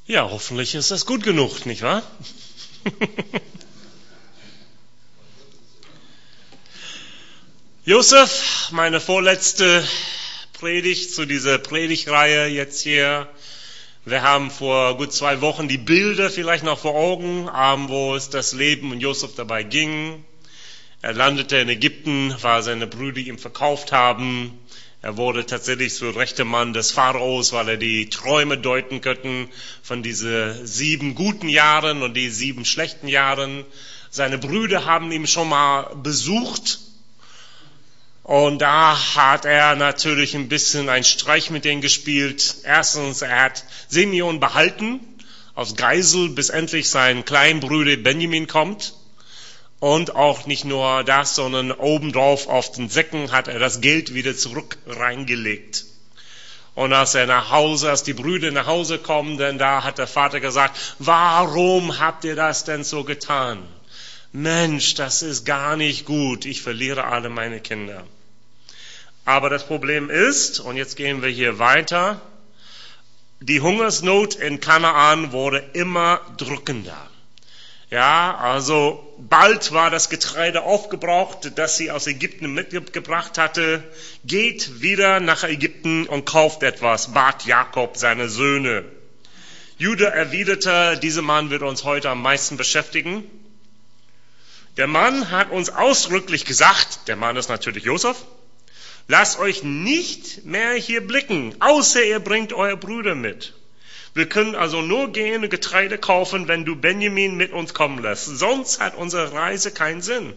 Ja, hoffentlich ist das gut genug, nicht wahr? Josef, meine vorletzte Predigt zu dieser Predigtreihe jetzt hier. Wir haben vor gut 2 Wochen die Bilder vielleicht noch vor Augen, wo es das Leben und Josef dabei ging. Er landete in Ägypten, weil seine Brüder ihn verkauft haben. Er wurde tatsächlich zur rechten Mann des Pharaos, weil er die Träume deuten konnte von diesen 7 guten Jahren und die 7 schlechten Jahren. Seine Brüder haben ihn schon mal besucht. Und da hat er natürlich ein bisschen einen Streich mit denen gespielt. Erstens, er hat Simeon behalten als Geisel, bis endlich sein Kleinbruder Benjamin kommt. Und auch nicht nur das, sondern obendrauf auf den Säcken hat er das Geld wieder zurück reingelegt. Und als die Brüder nach Hause kommen, denn da hat der Vater gesagt, warum habt ihr das denn so getan? Mensch, das ist gar nicht gut. Ich verliere alle meine Kinder. Aber das Problem ist, und jetzt gehen wir hier weiter, die Hungersnot in Kanaan wurde immer drückender. Ja, also bald war das Getreide aufgebraucht, das sie aus Ägypten mitgebracht hatte. Geht wieder nach Ägypten und kauft etwas, bat Jakob seine Söhne. Judah erwiderte, dieser Mann wird uns heute am meisten beschäftigen. Der Mann hat uns ausdrücklich gesagt, der Mann ist natürlich Josef, lasst euch nicht mehr hier blicken, außer ihr bringt eure Brüder mit. Wir können also nur gehen und Getreide kaufen, wenn du Benjamin mit uns kommen lässt. Sonst hat unsere Reise keinen Sinn.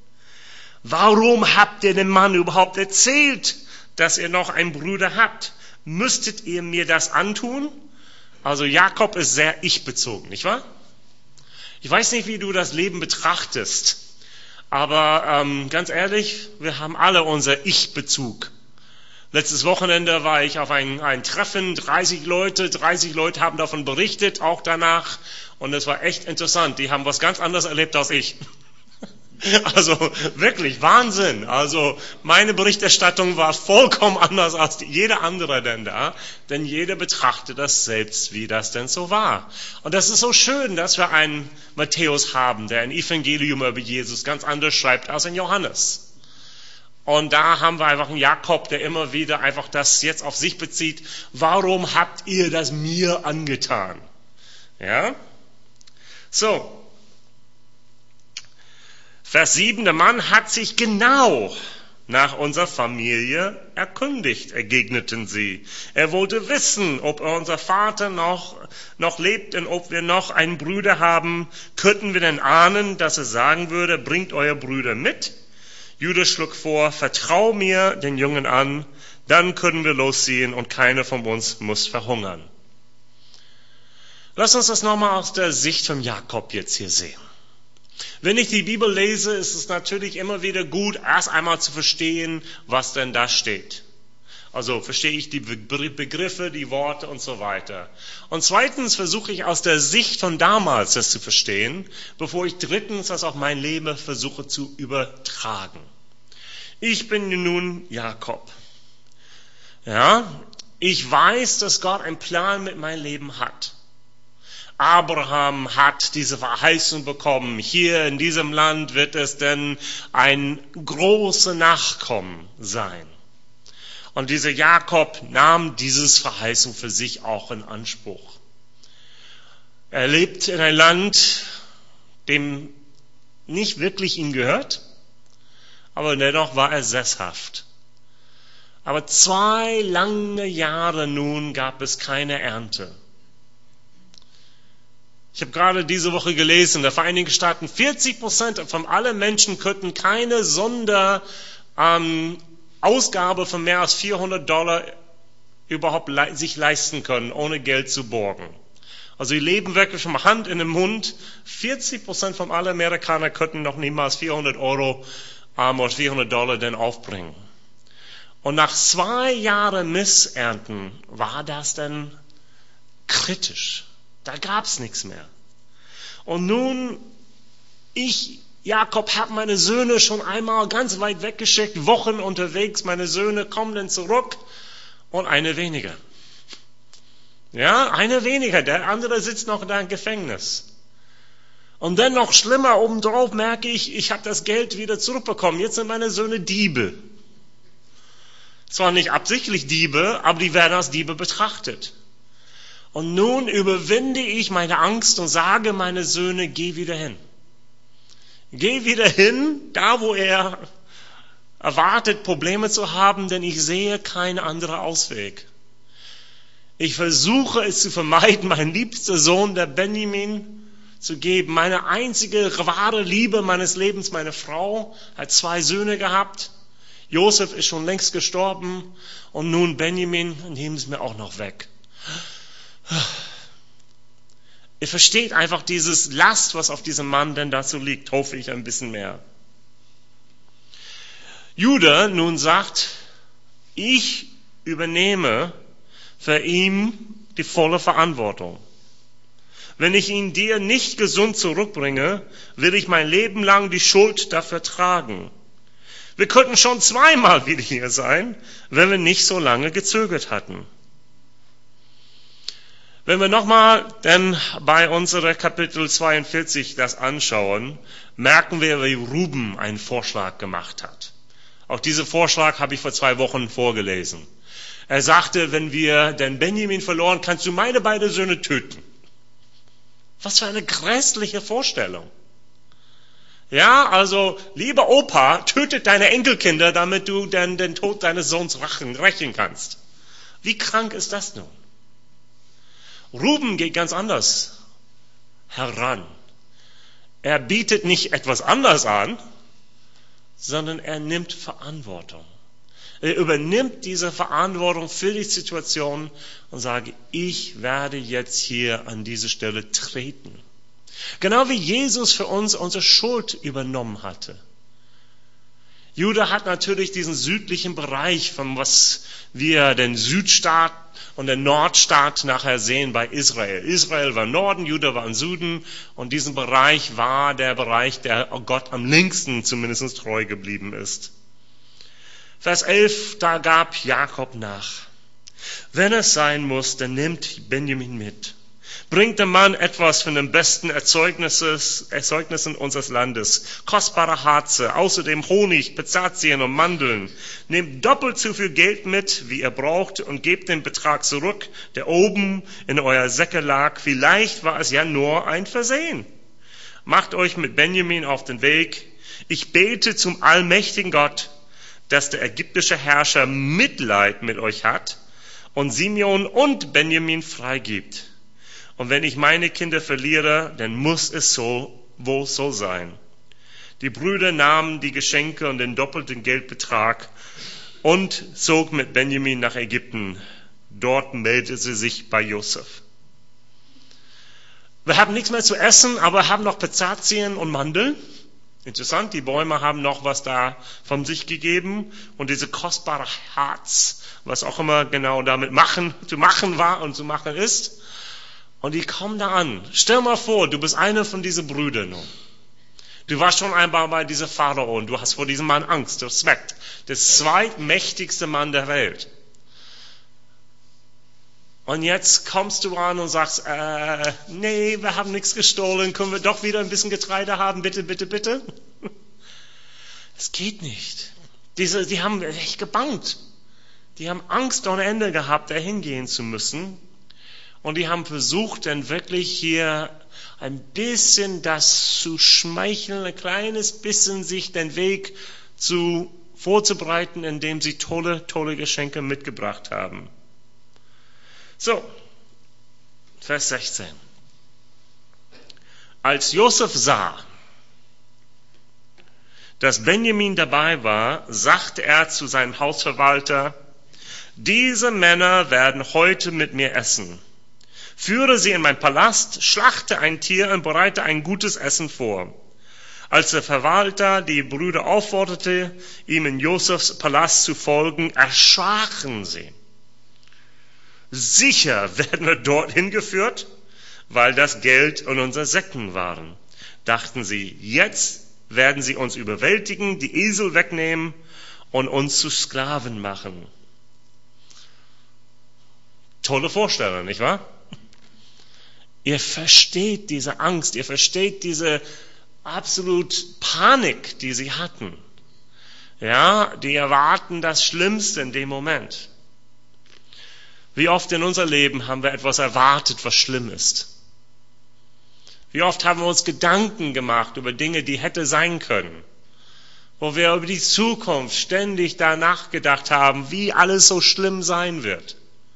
Warum habt ihr dem Mann überhaupt erzählt, dass ihr noch einen Bruder habt? Müsstet ihr mir das antun? Also Jakob ist sehr ich-bezogen, nicht wahr? Ich weiß nicht, wie du das Leben betrachtest, aber ganz ehrlich, wir haben alle unser Ich-Bezug. Letztes Wochenende war ich auf ein Treffen, 30 Leute haben davon berichtet, auch danach. Und es war echt interessant. Die haben was ganz anderes erlebt als ich. Also wirklich Wahnsinn. Also meine Berichterstattung war vollkommen anders als jeder andere denn da. Denn jeder betrachtet das selbst, wie das denn so war. Und das ist so schön, dass wir einen Matthäus haben, der ein Evangelium über Jesus ganz anders schreibt als ein Johannes. Und da haben wir einfach einen Jakob, der immer wieder einfach das jetzt auf sich bezieht. Warum habt ihr das mir angetan? Ja? So. Vers 7, der Mann hat sich genau nach unserer Familie erkundigt, entgegneten sie. Er wollte wissen, ob unser Vater noch lebt und ob wir noch einen Bruder haben. Könnten wir denn ahnen, dass er sagen würde, bringt euer Brüder mit? Judas schlug vor, vertrau mir den Jungen an, dann können wir losziehen und keiner von uns muss verhungern. Lass uns das nochmal aus der Sicht von Jakob jetzt hier sehen. Wenn ich die Bibel lese, ist es natürlich immer wieder gut, erst einmal zu verstehen, was denn da steht. Also verstehe ich die Begriffe, die Worte und so weiter. Und zweitens versuche ich aus der Sicht von damals das zu verstehen, bevor ich drittens das auf mein Leben versuche zu übertragen. Ich bin nun Jakob. Ja, ich weiß, dass Gott einen Plan mit meinem Leben hat. Abraham hat diese Verheißung bekommen. Hier in diesem Land wird es denn ein großer Nachkommen sein. Und dieser Jakob nahm dieses Verheißung für sich auch in Anspruch. Er lebt in einem Land, dem nicht wirklich ihm gehört, aber dennoch war er sesshaft. Aber 2 lange Jahre nun gab es keine Ernte. Ich habe gerade diese Woche gelesen, in den Vereinigten Staaten 40% von allen Menschen könnten keine Ausgabe von mehr als $400 überhaupt sich leisten können, ohne Geld zu borgen. Also die leben wirklich von Hand in den Mund. 40% von allen Amerikanern könnten noch niemals €400 oder $400 denn aufbringen. Und nach 2 Jahren Missernten war das dann kritisch. Da gab's nichts mehr. Und nun, Jakob, habe meine Söhne schon einmal ganz weit weggeschickt, Wochen unterwegs, meine Söhne kommen dann zurück und eine weniger. Ja, einer weniger, der andere sitzt noch da im Gefängnis. Und dann noch schlimmer, obendrauf merke ich habe das Geld wieder zurückbekommen. Jetzt sind meine Söhne Diebe. Zwar nicht absichtlich Diebe, aber die werden als Diebe betrachtet. Und nun überwinde ich meine Angst und sage meine Söhne, geh wieder hin. Geh wieder hin, da wo er erwartet, Probleme zu haben, denn ich sehe keinen anderen Ausweg. Ich versuche es zu vermeiden, mein liebster Sohn, der Benjamin, zu geben. Meine einzige wahre Liebe meines Lebens, meine Frau, hat 2 Söhne gehabt. Josef ist schon längst gestorben und nun Benjamin, nehmen sie mir auch noch weg. Ihr versteht einfach dieses Last, was auf diesem Mann denn dazu liegt, hoffe ich ein bisschen mehr. Judah nun sagt, ich übernehme für ihn die volle Verantwortung. Wenn ich ihn dir nicht gesund zurückbringe, will ich mein Leben lang die Schuld dafür tragen. Wir könnten schon 2-mal wieder hier sein, wenn wir nicht so lange gezögert hatten. Wenn wir nochmal denn bei unserer Kapitel 42 das anschauen, merken wir, wie Ruben einen Vorschlag gemacht hat. Auch diesen Vorschlag habe ich vor 2 Wochen vorgelesen. Er sagte, wenn wir den Benjamin verloren, kannst du meine beiden Söhne töten. Was für eine grässliche Vorstellung. Ja, also, lieber Opa, tötet deine Enkelkinder, damit du dann den Tod deines Sohns rächen kannst. Wie krank ist das nun? Ruben geht ganz anders heran. Er bietet nicht etwas anderes an, sondern er nimmt Verantwortung. Er übernimmt diese Verantwortung für die Situation und sagt, ich werde jetzt hier an diese Stelle treten. Genau wie Jesus für uns unsere Schuld übernommen hatte. Judah hat natürlich diesen südlichen Bereich, von was wir den Südstaat und den Nordstaat nachher sehen bei Israel. Israel war im Norden, Judah war im Süden und diesen Bereich war der Bereich, der Gott am längsten zumindest treu geblieben ist. Vers 11, da gab Jakob nach. Wenn es sein muss, dann nimmt Benjamin mit. Bringt dem Mann etwas von den besten Erzeugnissen unseres Landes. Kostbare Harze, außerdem Honig, Pistazien und Mandeln. Nehmt doppelt so viel Geld mit, wie ihr braucht, und gebt den Betrag zurück, der oben in eurer Säcke lag. Vielleicht war es ja nur ein Versehen. Macht euch mit Benjamin auf den Weg. Ich bete zum allmächtigen Gott, dass der ägyptische Herrscher Mitleid mit euch hat und Simeon und Benjamin freigibt. Und wenn ich meine Kinder verliere, dann muss es wohl so sein. Die Brüder nahmen die Geschenke und den doppelten Geldbetrag und zogen mit Benjamin nach Ägypten. Dort meldete sie sich bei Josef. Wir haben nichts mehr zu essen, aber haben noch Pistazien und Mandeln. Interessant, die Bäume haben noch was da von sich gegeben und diese kostbare Harz, was auch immer genau damit zu machen war und zu machen ist. Und die kommen da an. Stell mal vor, du bist einer von diesen Brüdern nun. Du warst schon einmal bei diesem Pharao und du hast vor diesem Mann Angst, Respekt. Der zweitmächtigste Mann der Welt. Und jetzt kommst du an und sagst, nee, wir haben nichts gestohlen, können wir doch wieder ein bisschen Getreide haben, bitte, bitte, bitte? Das geht nicht. Die haben echt gebangt. Die haben Angst ohne Ende gehabt, da hingehen zu müssen. Und die haben versucht, dann wirklich hier ein bisschen das zu schmeicheln, ein kleines bisschen sich den Weg vorzubereiten, indem sie tolle, tolle Geschenke mitgebracht haben. So, Vers 16. Als Josef sah, dass Benjamin dabei war, sagte er zu seinem Hausverwalter, diese Männer werden heute mit mir essen. Führe sie in meinen Palast, schlachte ein Tier und bereite ein gutes Essen vor. Als der Verwalter die Brüder aufforderte, ihm in Josefs Palast zu folgen, erschraken sie. Sicher werden wir dorthin geführt, weil das Geld in unseren Säcken waren. Dachten sie, jetzt werden sie uns überwältigen, die Esel wegnehmen und uns zu Sklaven machen. Tolle Vorstellung, nicht wahr? Ihr versteht diese Angst, ihr versteht diese absolut Panik, die sie hatten. Ja, die erwarten das Schlimmste in dem Moment. Wie oft in unser Leben haben wir etwas erwartet, was schlimm ist? Wie oft haben wir uns Gedanken gemacht über Dinge, die hätte sein können? Wo wir über die Zukunft ständig danach gedacht haben, wie alles so schlimm sein wird.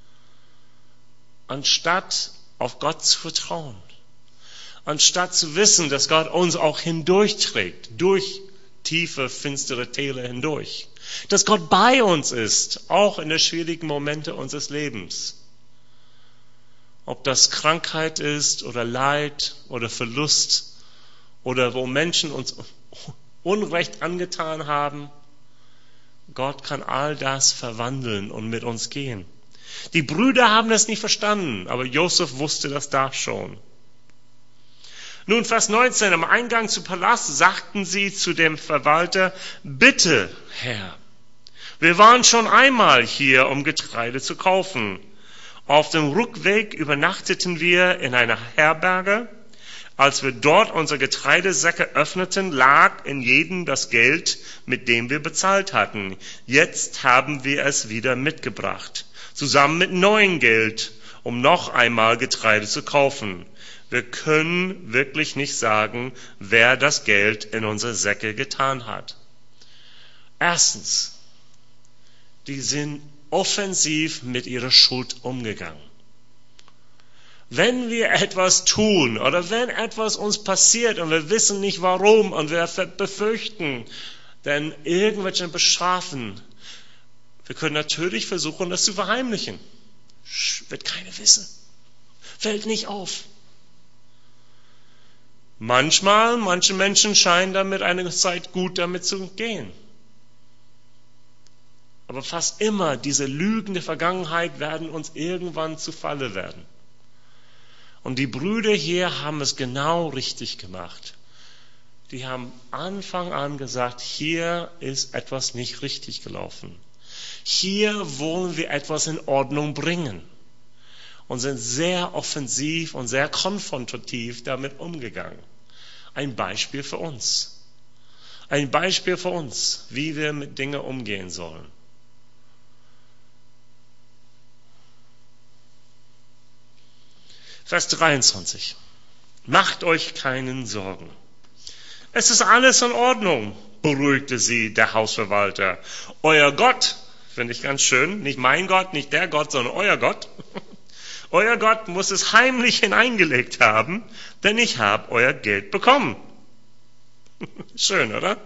Anstatt auf Gott zu vertrauen. Anstatt zu wissen, dass Gott uns auch hindurchträgt, durch tiefe, finstere Täler hindurch. Dass Gott bei uns ist, auch in den schwierigen Momente unseres Lebens. Ob das Krankheit ist oder Leid oder Verlust oder wo Menschen uns Unrecht angetan haben. Gott kann all das verwandeln und mit uns gehen. Die Brüder haben das nicht verstanden, aber Josef wusste das da schon. Nun, Vers 19, am Eingang zum Palast sagten sie zu dem Verwalter, bitte, Herr, wir waren schon einmal hier, um Getreide zu kaufen. Auf dem Rückweg übernachteten wir in einer Herberge. Als wir dort unsere Getreidesäcke öffneten, lag in jedem das Geld, mit dem wir bezahlt hatten. Jetzt haben wir es wieder mitgebracht, zusammen mit neuem Geld, um noch einmal Getreide zu kaufen. Wir können wirklich nicht sagen, wer das Geld in unsere Säcke getan hat. Erstens, die sind offensiv mit ihrer Schuld umgegangen. Wenn wir etwas tun oder wenn etwas uns passiert und wir wissen nicht warum und wir befürchten, denn irgendwelche bestrafen, wir können natürlich versuchen, das zu verheimlichen. Wird keiner wissen. Fällt nicht auf. Manche Menschen scheinen damit eine Zeit gut damit zu gehen. Aber fast immer diese Lügen der Vergangenheit werden uns irgendwann zu Falle werden. Und die Brüder hier haben es genau richtig gemacht. Die haben Anfang an gesagt, hier ist etwas nicht richtig gelaufen. Hier wollen wir etwas in Ordnung bringen. Und sind sehr offensiv und sehr konfrontativ damit umgegangen. Ein Beispiel für uns. Ein Beispiel für uns, wie wir mit Dingen umgehen sollen. Vers 23. Macht euch keinen Sorgen. Es ist alles in Ordnung, beruhigte sie der Hausverwalter. Euer Gott, finde ich ganz schön, nicht mein Gott, nicht der Gott, sondern euer Gott. Euer Gott muss es heimlich hineingelegt haben, denn ich habe euer Geld bekommen. Schön, oder?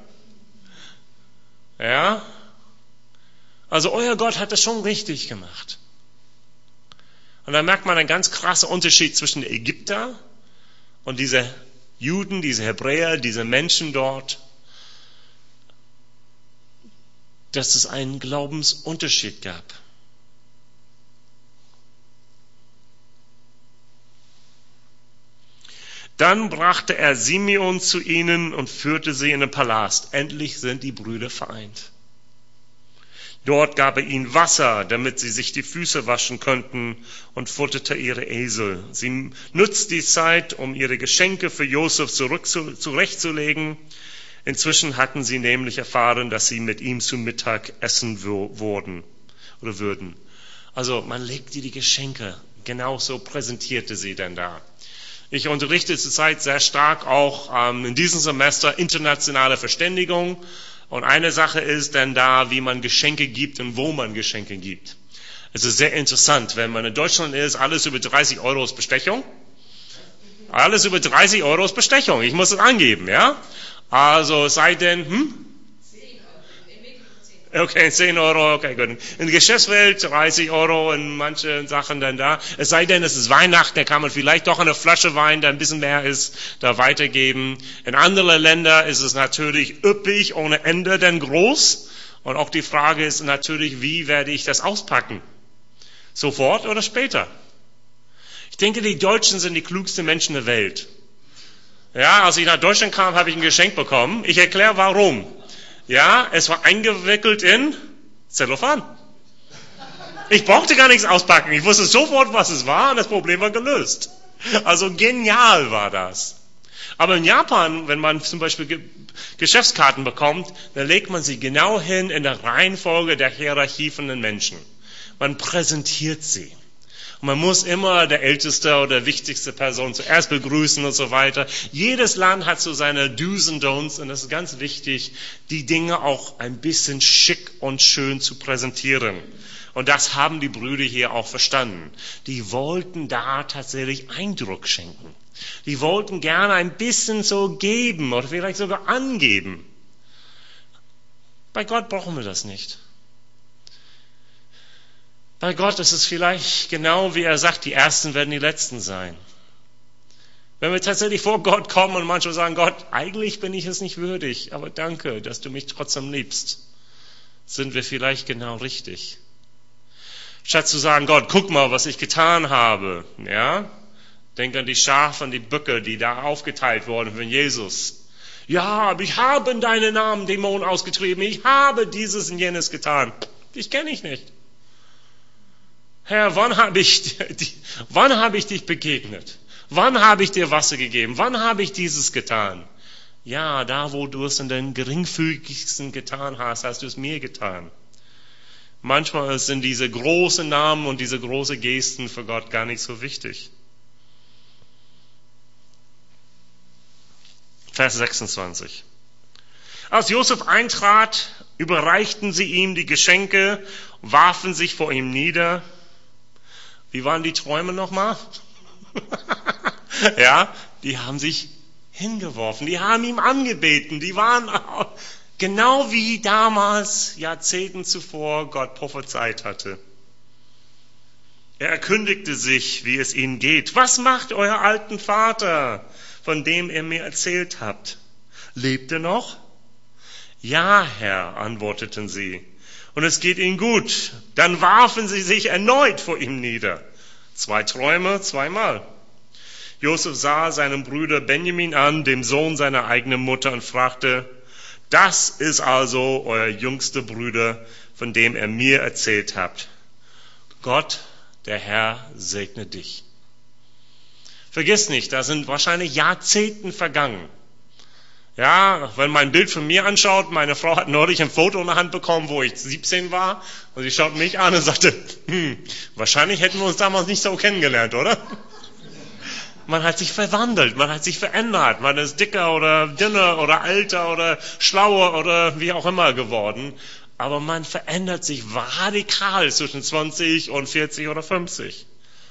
Ja? Also euer Gott hat es schon richtig gemacht. Und da merkt man einen ganz krassen Unterschied zwischen den Ägyptern und diese Juden, diese Hebräer, diese Menschen dort, dass es einen Glaubensunterschied gab. Dann brachte er Simeon zu ihnen und führte sie in den Palast. Endlich sind die Brüder vereint. Dort gab er ihnen Wasser, damit sie sich die Füße waschen könnten, und futterte ihre Esel. Sie nutzte die Zeit, um ihre Geschenke für Josef zurechtzulegen. Inzwischen hatten sie nämlich erfahren, dass sie mit ihm zu Mittag essen würden. Also man legte die Geschenke, genauso präsentierte sie denn da. Ich unterrichte zurzeit sehr stark auch in diesem Semester internationale Verständigung. Und eine Sache ist dann da, wie man Geschenke gibt und wo man Geschenke gibt. Es ist sehr interessant, wenn man in Deutschland ist, alles über 30 € ist Bestechung. Alles über 30 € ist Bestechung. Ich muss es angeben, ja? Also es sei denn, 10 €. Okay, 10 €, okay, gut. In der Geschäftswelt 30 € in manchen Sachen dann da. Es sei denn, es ist Weihnachten, da kann man vielleicht doch eine Flasche Wein, der ein bisschen mehr ist, da weitergeben. In anderen Ländern ist es natürlich üppig, ohne Ende, denn groß. Und auch die Frage ist natürlich, wie werde ich das auspacken? Sofort oder später? Ich denke, die Deutschen sind die klügsten Menschen der Welt. Ja, als ich nach Deutschland kam, habe ich ein Geschenk bekommen. Ich erkläre warum. Ja, es war eingewickelt in Zellophan. Ich brauchte gar nichts auspacken. Ich wusste sofort, was es war und das Problem war gelöst. Also genial war das. Aber in Japan, wenn man zum Beispiel Geschäftskarten bekommt, dann legt man sie genau hin in der Reihenfolge der Hierarchie von den Menschen. Man präsentiert sie. Und man muss immer der älteste oder wichtigste Person zuerst begrüßen und so weiter. Jedes Land hat so seine Do's und Don'ts und es ist ganz wichtig, die Dinge auch ein bisschen schick und schön zu präsentieren. Und das haben die Brüder hier auch verstanden. Die wollten da tatsächlich Eindruck schenken. Die wollten gerne ein bisschen so geben oder vielleicht sogar angeben. Bei Gott brauchen wir das nicht. Bei Gott ist es vielleicht genau wie er sagt, die Ersten werden die Letzten sein. Wenn wir tatsächlich vor Gott kommen und manchmal sagen, Gott, eigentlich bin ich es nicht würdig, aber danke, dass du mich trotzdem liebst, sind wir vielleicht genau richtig. Statt zu sagen, Gott, guck mal, was ich getan habe, ja? Denk an die Schafe und die Böcke, die da aufgeteilt wurden von Jesus. Ja, aber ich habe in deinem Namen Dämonen ausgetrieben, ich habe dieses und jenes getan. Dich kenne ich nicht. Herr, wann habe ich dich begegnet? Wann habe ich dir Wasser gegeben? Wann habe ich dieses getan? Ja, da wo du es in den geringfügigsten getan hast, hast du es mir getan. Manchmal sind diese großen Namen und diese großen Gesten für Gott gar nicht so wichtig. Vers 26. Als Josef eintrat, überreichten sie ihm die Geschenke, warfen sich vor ihm nieder. Wie waren die Träume nochmal? Ja, die haben sich hingeworfen, die haben ihm angebeten, die waren genau wie damals, Jahrzehnten zuvor, Gott prophezeit hatte. Er erkundigte sich, wie es ihnen geht. Was macht euer alten Vater, von dem ihr mir erzählt habt? Lebt er noch? Ja, Herr, antworteten sie. Und es geht ihnen gut. Dann warfen sie sich erneut vor ihm nieder. 2 Träume, 2-mal. Josef sah seinen Bruder Benjamin an, dem Sohn seiner eigenen Mutter, und fragte, das ist also euer jüngster Bruder, von dem ihr mir erzählt habt. Gott, der Herr, segne dich. Vergiss nicht, da sind wahrscheinlich Jahrzehnte vergangen. Ja, wenn man ein Bild von mir anschaut, meine Frau hat neulich ein Foto in der Hand bekommen, wo ich 17 war, und sie schaut mich an und sagte, wahrscheinlich hätten wir uns damals nicht so kennengelernt, oder? Man hat sich verwandelt, man hat sich verändert, man ist dicker oder dünner oder älter oder schlauer oder wie auch immer geworden, aber man verändert sich radikal zwischen 20 und 40 oder 50.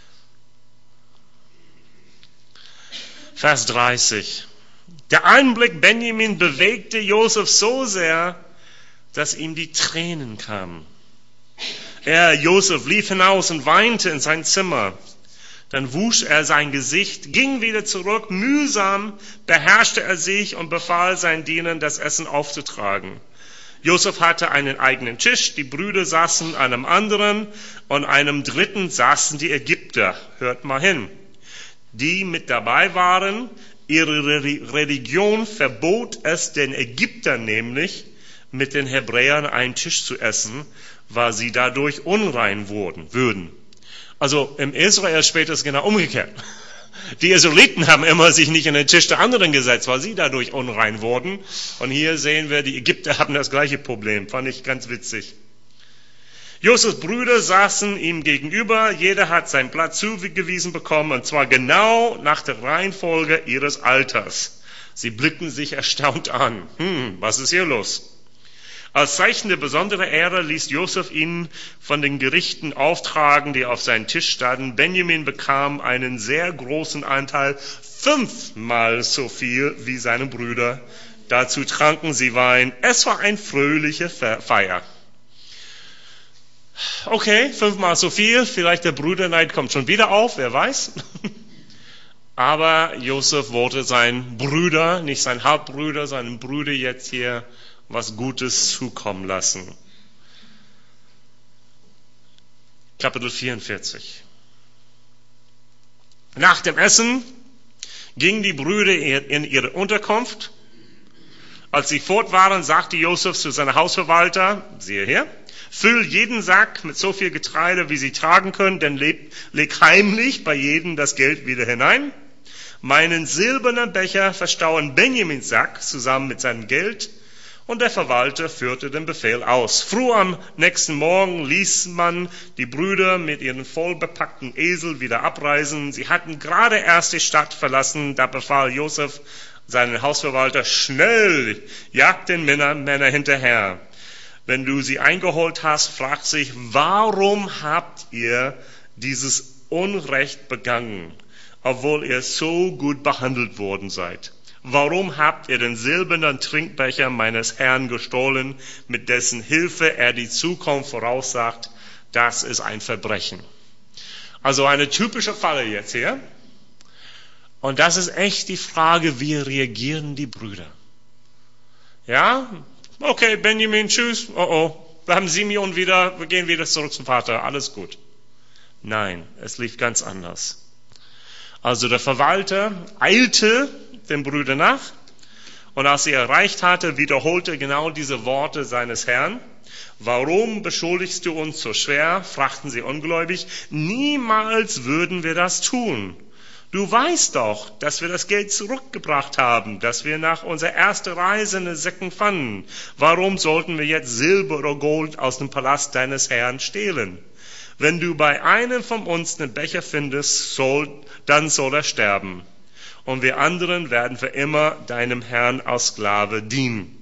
Vers 30. Der Anblick Benjamin bewegte Josef so sehr, dass ihm die Tränen kamen. Josef lief hinaus und weinte in sein Zimmer. Dann wusch er sein Gesicht, ging wieder zurück, mühsam beherrschte er sich und befahl seinen Dienern, das Essen aufzutragen. Josef hatte einen eigenen Tisch, die Brüder saßen an einem anderen und einem dritten saßen die Ägypter. Hört mal hin. Die mit dabei waren, ihre Religion verbot es den Ägyptern nämlich, mit den Hebräern einen Tisch zu essen, weil sie dadurch unrein würden. Also im Israel später ist es genau umgekehrt. Die Israeliten haben immer sich nicht an den Tisch der anderen gesetzt, weil sie dadurch unrein wurden. Und hier sehen wir, die Ägypter haben das gleiche Problem. Fand ich ganz witzig. Josefs Brüder saßen ihm gegenüber. Jeder hat seinen Platz zugewiesen bekommen, und zwar genau nach der Reihenfolge ihres Alters. Sie blickten sich erstaunt an. Was ist hier los? Als Zeichen der besonderen Ehre ließ Josef ihn von den Gerichten auftragen, die auf seinem Tisch standen. Benjamin bekam einen sehr großen Anteil, 5-mal so viel wie seine Brüder. Dazu tranken sie Wein. Es war eine fröhliche Feier. Okay, 5-mal so viel. Vielleicht der Brüderneid kommt schon wieder auf, wer weiß. Aber Josef wollte seinen Bruder, nicht seinen Halbbruder, seinen Bruder jetzt hier was Gutes zukommen lassen. Kapitel 44. Nach dem Essen gingen die Brüder in ihre Unterkunft. Als sie fort waren, sagte Josef zu seinem Hausverwalter, siehe her, Füll jeden Sack mit so viel Getreide, wie sie tragen können, denn leg heimlich bei jedem das Geld wieder hinein. Meinen silbernen Becher verstauen Benjamins Sack zusammen mit seinem Geld. Und der Verwalter führte den Befehl aus. Früh am nächsten Morgen ließ man die Brüder mit ihren vollbepackten Esel wieder abreisen. Sie hatten gerade erst die Stadt verlassen, da befahl Josef seinen Hausverwalter, schnell, jagt den Männer hinterher. Wenn du sie eingeholt hast, fragt sich, warum habt ihr dieses Unrecht begangen, obwohl ihr so gut behandelt worden seid? Warum habt ihr den silbernen Trinkbecher meines Herrn gestohlen, mit dessen Hilfe er die Zukunft voraussagt? Das ist ein Verbrechen. Also eine typische Falle jetzt hier. Und das ist echt die Frage, wie reagieren die Brüder? Ja, okay, Benjamin, tschüss, wir haben Simeon wieder, wir gehen wieder zurück zum Vater, alles gut. Nein, es lief ganz anders. Also der Verwalter eilte den Brüdern nach und als sie erreicht hatte, wiederholte genau diese Worte seines Herrn. Warum beschuldigst du uns so schwer? Fragten sie ungläubig. Niemals würden wir das tun. Du weißt doch, dass wir das Geld zurückgebracht haben, das wir nach unserer ersten Reise in den Säcken fanden. Warum sollten wir jetzt Silber oder Gold aus dem Palast deines Herrn stehlen? Wenn du bei einem von uns einen Becher findest, dann soll er sterben. Und wir anderen werden für immer deinem Herrn als Sklave dienen.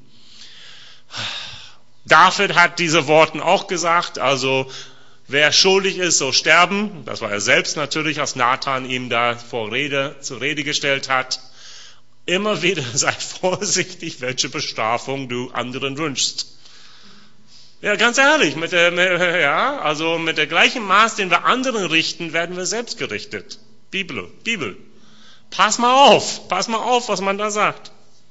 David hat diese Worte auch gesagt, also wer schuldig ist, soll sterben. Das war er selbst natürlich, als Nathan ihm da zur Rede gestellt hat. Immer wieder sei vorsichtig, welche Bestrafung du anderen wünschst. Ja, ganz ehrlich, mit der gleichen Maß, den wir anderen richten, werden wir selbst gerichtet. Bibel. Pass mal auf, was man da sagt.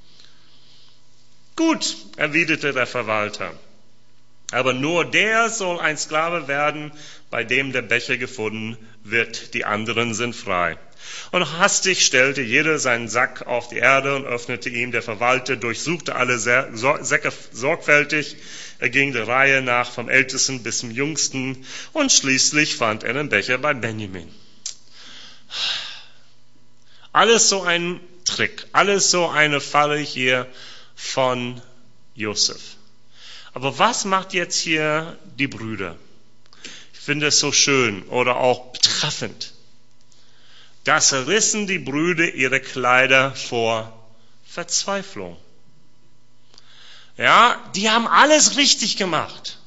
Gut, erwiderte der Verwalter. Aber nur der soll ein Sklave werden, bei dem der Becher gefunden wird. Die anderen sind frei. Und hastig stellte jeder seinen Sack auf die Erde und öffnete ihn. Der Verwalter durchsuchte alle Säcke sorgfältig. Er ging der Reihe nach vom Ältesten bis zum Jüngsten und schließlich fand er den Becher bei Benjamin. Alles so ein Trick, alles so eine Falle hier von Josef. Aber was macht jetzt hier die Brüder? Ich finde es so schön oder auch betreffend. Da zerrissen die Brüder ihre Kleider vor Verzweiflung. Ja, die haben alles richtig gemacht.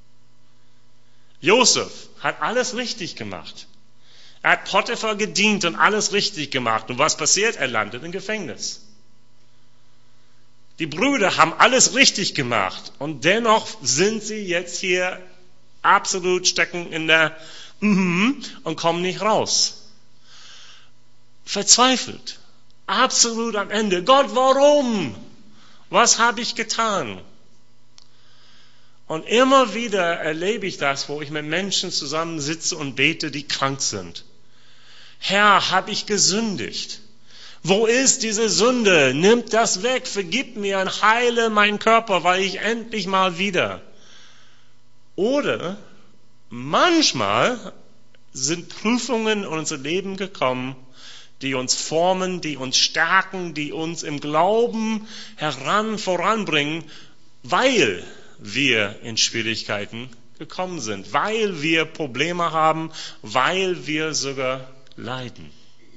Josef hat alles richtig gemacht. Er hat Potiphar gedient und alles richtig gemacht. Und was passiert? Er landet im Gefängnis. Die Brüder haben alles richtig gemacht. Und dennoch sind sie jetzt hier absolut stecken in der und kommen nicht raus. Verzweifelt. Absolut am Ende. Gott, warum? Was habe ich getan? Und immer wieder erlebe ich das, wo ich mit Menschen zusammensitze und bete, die krank sind. Herr, habe ich gesündigt? Wo ist diese Sünde? Nimm das weg, vergib mir und heile meinen Körper, weil ich endlich mal wieder. Oder manchmal sind Prüfungen in unser Leben gekommen, die uns formen, die uns stärken, die uns im Glauben voranbringen, weil wir in Schwierigkeiten gekommen sind, weil wir Probleme haben, weil wir sogar leiden.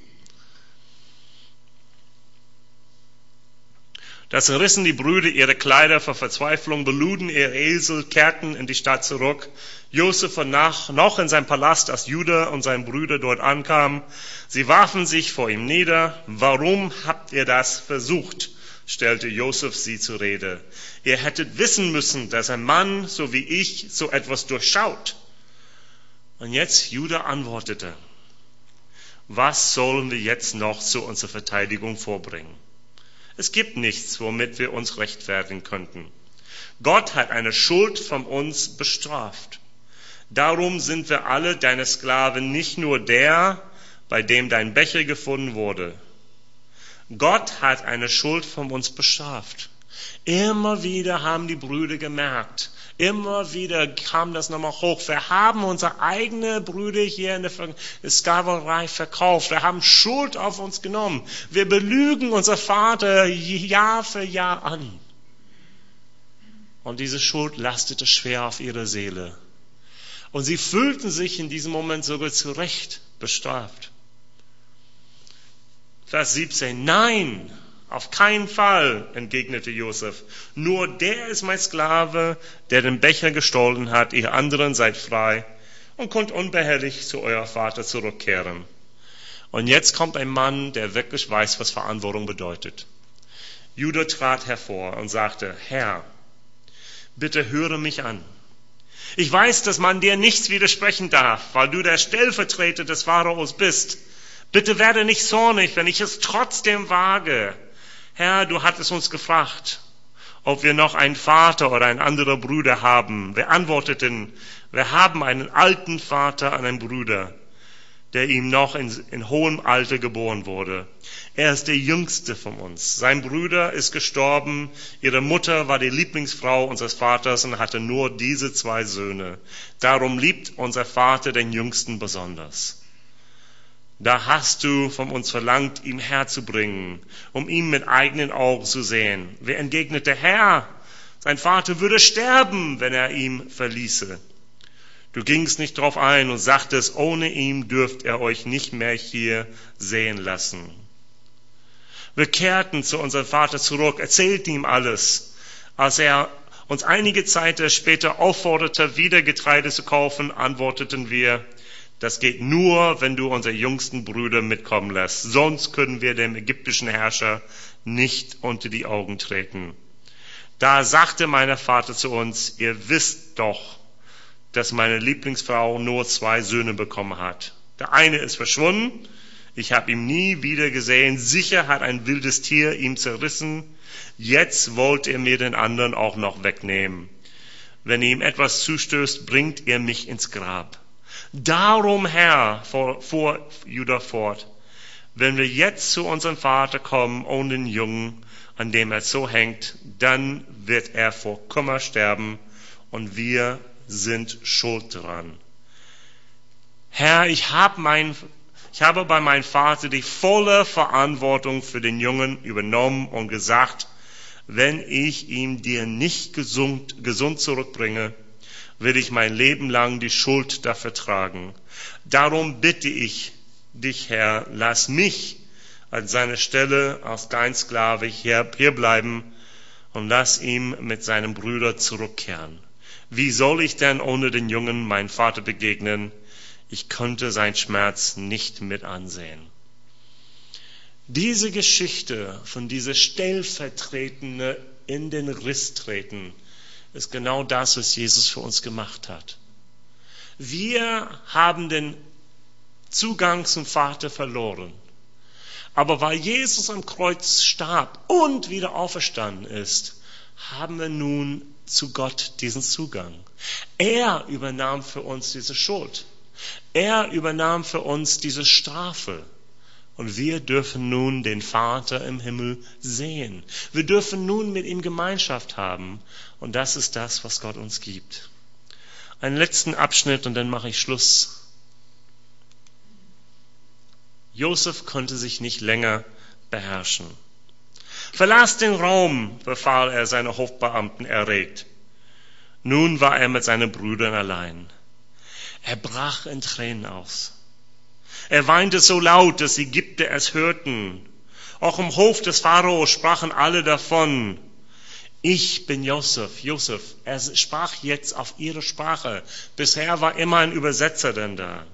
Da zerrissen die Brüder ihre Kleider vor Verzweiflung, beluden ihr Esel, kehrten in die Stadt zurück. Josef war noch in seinem Palast, als Judah und seine Brüder dort ankamen. Sie warfen sich vor ihm nieder. Warum habt ihr das versucht? Stellte Josef sie zur Rede. Ihr hättet wissen müssen, dass ein Mann, so wie ich, so etwas durchschaut. Und jetzt Judah antwortete, was sollen wir jetzt noch zu unserer Verteidigung vorbringen? Es gibt nichts, womit wir uns rechtfertigen könnten. Gott hat eine Schuld von uns bestraft. Darum sind wir alle deine Sklaven, nicht nur der, bei dem dein Becher gefunden wurde. Gott hat eine Schuld von uns bestraft. Immer wieder haben die Brüder gemerkt, Immer wieder kam das nochmal hoch. Wir haben unsere eigenen Brüder hier in der Sklaverei verkauft. Wir haben Schuld auf uns genommen. Wir belügen unser Vater Jahr für Jahr an. Und diese Schuld lastete schwer auf ihre Seele. Und sie fühlten sich in diesem Moment sogar zu Recht bestraft. Vers 17, nein, auf keinen Fall, entgegnete Josef. Nur der ist mein Sklave, der den Becher gestohlen hat. Ihr anderen seid frei und könnt unbehelligt zu euer Vater zurückkehren. Und jetzt kommt ein Mann, der wirklich weiß, was Verantwortung bedeutet. Judah trat hervor und sagte, Herr, bitte höre mich an. Ich weiß, dass man dir nichts widersprechen darf, weil du der Stellvertreter des Pharaos bist. Bitte werde nicht zornig, wenn ich es trotzdem wage. Herr, du hattest uns gefragt, ob wir noch einen Vater oder einen anderen Bruder haben. Wir antworteten, wir haben einen alten Vater und einen Bruder, der ihm noch in hohem Alter geboren wurde. Er ist der jüngste von uns. Sein Bruder ist gestorben. Ihre Mutter war die Lieblingsfrau unseres Vaters und hatte nur diese 2 Söhne. Darum liebt unser Vater den Jüngsten besonders. Da hast du von uns verlangt, ihn herzubringen, um ihn mit eigenen Augen zu sehen. Wer entgegnete, Herr, sein Vater würde sterben, wenn er ihn verließe. Du gingst nicht drauf ein und sagtest, ohne ihn dürft ihr euch nicht mehr hier sehen lassen. Wir kehrten zu unserem Vater zurück, erzählten ihm alles. Als er uns einige Zeit später aufforderte, wieder Getreide zu kaufen, antworteten wir, das geht nur, wenn du unsere jüngsten Brüder mitkommen lässt. Sonst können wir dem ägyptischen Herrscher nicht unter die Augen treten. Da sagte mein Vater zu uns, ihr wisst doch, dass meine Lieblingsfrau nur 2 Söhne bekommen hat. Der eine ist verschwunden. Ich habe ihn nie wieder gesehen. Sicher hat ein wildes Tier ihn zerrissen. Jetzt wollt ihr mir den anderen auch noch wegnehmen. Wenn ihm etwas zustößt, bringt ihr mich ins Grab. Darum, Herr, fuhr Judah fort, wenn wir jetzt zu unserem Vater kommen ohne den Jungen, an dem er so hängt, dann wird er vor Kummer sterben und wir sind schuld dran. Herr, ich habe bei meinem Vater die volle Verantwortung für den Jungen übernommen und gesagt, wenn ich ihn dir nicht gesund zurückbringe, will ich mein Leben lang die Schuld dafür tragen. Darum bitte ich dich, Herr, lass mich an seiner Stelle als dein Sklave hier bleiben und lass ihn mit seinem Bruder zurückkehren. Wie soll ich denn ohne den Jungen meinem Vater begegnen? Ich konnte seinen Schmerz nicht mit ansehen. Diese Geschichte von dieser stellvertretende in den Riss treten, ist genau das, was Jesus für uns gemacht hat. Wir haben den Zugang zum Vater verloren. Aber weil Jesus am Kreuz starb und wieder auferstanden ist, haben wir nun zu Gott diesen Zugang. Er übernahm für uns diese Schuld. Er übernahm für uns diese Strafe. Und wir dürfen nun den Vater im Himmel sehen. Wir dürfen nun mit ihm Gemeinschaft haben. Und das ist das, was Gott uns gibt. Einen letzten Abschnitt und dann mache ich Schluss. Josef konnte sich nicht länger beherrschen. Verlass den Raum, befahl er seine Hofbeamten erregt. Nun war er mit seinen Brüdern allein. Er brach in Tränen aus. Er weinte so laut, dass die Ägypter es hörten. Auch im Hof des Pharao sprachen alle davon. Ich bin Josef. Er sprach jetzt auf ihre Sprache. Bisher war immer ein Übersetzer denn da.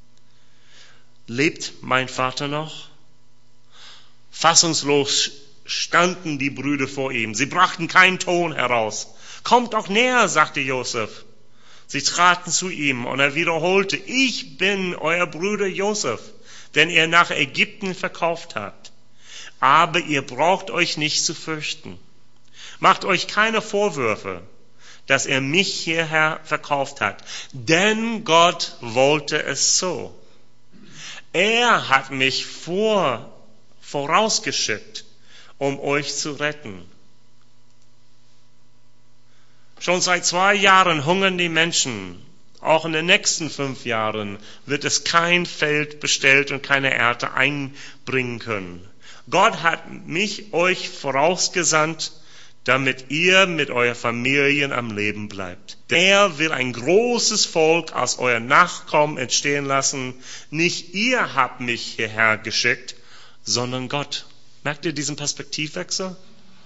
Lebt mein Vater noch? Fassungslos standen die Brüder vor ihm. Sie brachten keinen Ton heraus. Kommt doch näher, sagte Josef. Sie traten zu ihm und er wiederholte, ich bin euer Bruder Josef, den ihr nach Ägypten verkauft habt. Aber ihr braucht euch nicht zu fürchten. Macht euch keine Vorwürfe, dass er mich hierher verkauft hat, denn Gott wollte es so. Er hat mich vorausgeschickt, um euch zu retten. Schon seit 2 Jahren hungern die Menschen. Auch in den nächsten 5 Jahren wird es kein Feld bestellt und keine Ernte einbringen können. Gott hat euch vorausgesandt, damit ihr mit euren Familien am Leben bleibt. Er will ein großes Volk aus euren Nachkommen entstehen lassen. Nicht ihr habt mich hierher geschickt, sondern Gott. Merkt ihr diesen Perspektivwechsel?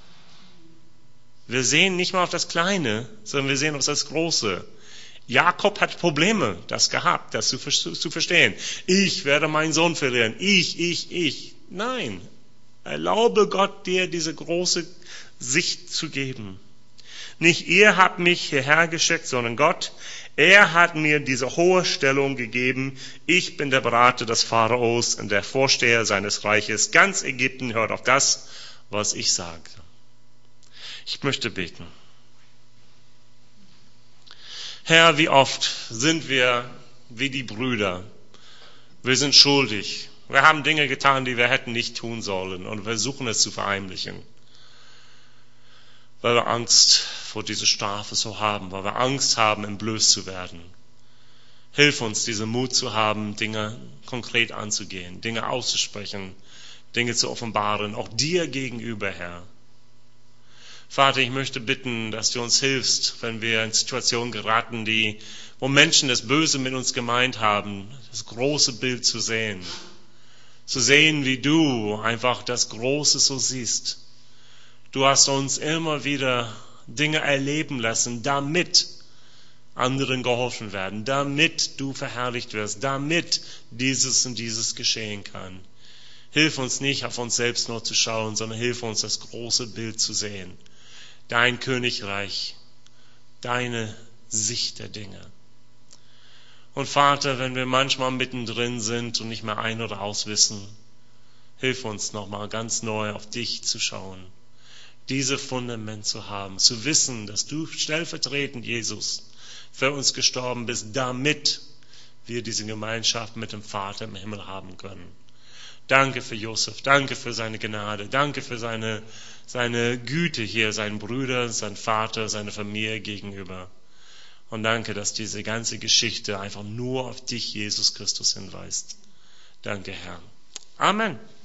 Wir sehen nicht mal auf das Kleine, sondern wir sehen auf das Große. Jakob hat Probleme, das zu verstehen. Ich werde meinen Sohn verlieren. Ich. Nein. Erlaube Gott, dir diese große Sicht zu geben. Nicht ihr habt mich hierher geschickt, sondern Gott. Er hat mir diese hohe Stellung gegeben. Ich bin der Berater des Pharaos und der Vorsteher seines Reiches. Ganz Ägypten hört auf das, was ich sage. Ich möchte beten. Herr, wie oft sind wir wie die Brüder? Wir sind schuldig. Wir haben Dinge getan, die wir hätten nicht tun sollen, und wir versuchen es zu verheimlichen, weil wir Angst vor dieser Strafe so haben, weil wir Angst haben, entblößt zu werden. Hilf uns, diesen Mut zu haben, Dinge konkret anzugehen, Dinge auszusprechen, Dinge zu offenbaren, auch dir gegenüber, Herr. Vater, ich möchte bitten, dass du uns hilfst, wenn wir in Situationen geraten, wo Menschen das Böse mit uns gemeint haben, das große Bild zu sehen, wie du einfach das Große so siehst. Du hast uns immer wieder Dinge erleben lassen, damit anderen geholfen werden, damit du verherrlicht wirst, damit dieses und dieses geschehen kann. Hilf uns nicht, auf uns selbst nur zu schauen, sondern hilf uns, das große Bild zu sehen. Dein Königreich, deine Sicht der Dinge. Und Vater, wenn wir manchmal mittendrin sind und nicht mehr ein- oder auswissen, hilf uns nochmal ganz neu auf dich zu schauen, dieses Fundament zu haben, zu wissen, dass du stellvertretend, Jesus, für uns gestorben bist, damit wir diese Gemeinschaft mit dem Vater im Himmel haben können. Danke für Josef, danke für seine Gnade, danke für seine Güte hier, seinen Brüdern, seinen Vater, seiner Familie gegenüber. Und danke, dass diese ganze Geschichte einfach nur auf dich, Jesus Christus, hinweist. Danke, Herr. Amen.